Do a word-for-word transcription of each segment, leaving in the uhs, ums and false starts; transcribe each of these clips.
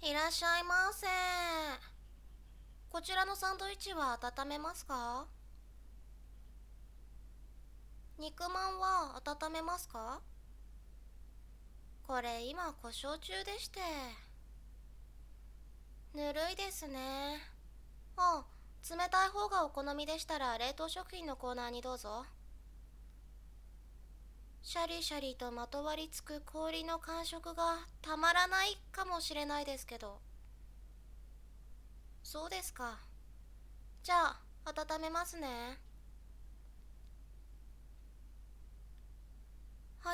いらっしゃいませ。こちらのサンドイッチは温めますか？肉まんは温めますか？これ今故障中でして。ぬるいですね。あ、冷たい方がお好みでしたら冷凍食品のコーナーにどうぞ。シャリシャリとまとわりつく氷の感触がたまらないかもしれないですけど。そうですか。じゃあ温めますね。はい。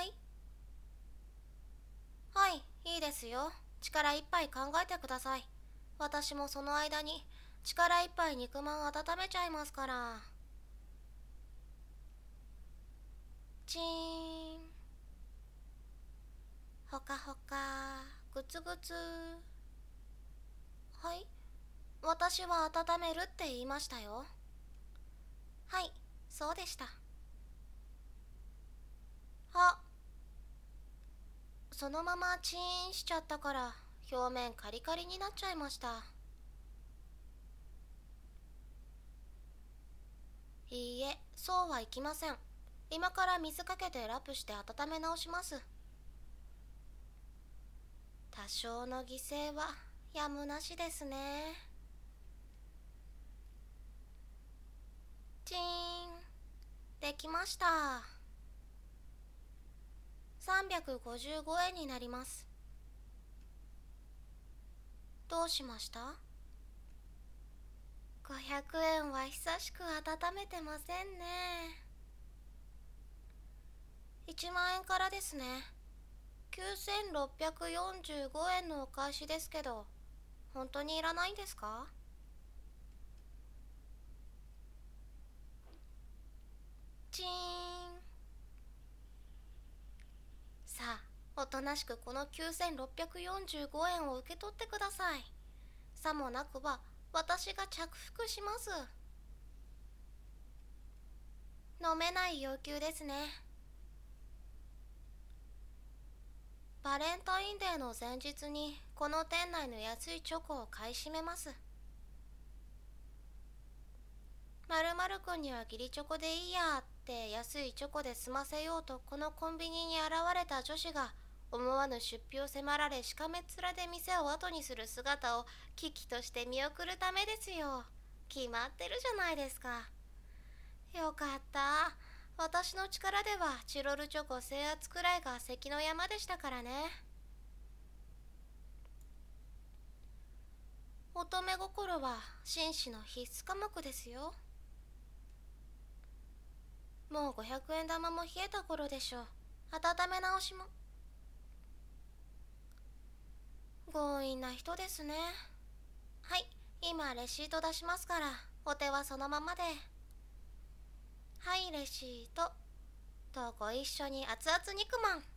はい、いいですよ。力いっぱい考えてください。私もその間に力いっぱい肉まん温めちゃいますから。チーン。ほかほか。グツグツ。はい。私は温めるって言いましたよ。はい、そうでした。あ、そのままチーンしちゃったから表面カリカリになっちゃいました。いいえ、そうはいきません。今から水かけてラップして温め直します。多少の犠牲はやむなしですね。チーン。できました。さんびゃくごじゅうごえんになります。どうしました？ ごひゃく 円は久しく温めてませんね。いちまん円からですね。きゅうせんろっぴゃくよんじゅうごえんのお返しですけど、本当にいらないんですか？チーン。さあ、おとなしくこのきゅうせんろっぴゃくよんじゅうごえんを受け取ってください。さもなくば私が着服します。飲めない要求ですね。バレンタインデーの前日にこの店内の安いチョコを買い占めます。〇〇くんには義理チョコでいいやって安いチョコで済ませようとこのコンビニに現れた女子が思わぬ出費を迫られしかめっ面で店を後にする姿を危機として見送るためですよ。決まってるじゃないですか。よかった。私の力ではチロルチョコ制圧くらいが関の山でしたからね。乙女心は紳士の必須科目ですよ。もうごひゃくえん玉も冷えた頃でしょう。温め直しも。強引な人ですね。はい、今レシート出しますからお手はそのままで。はい、レシートとご一緒に熱々肉まん。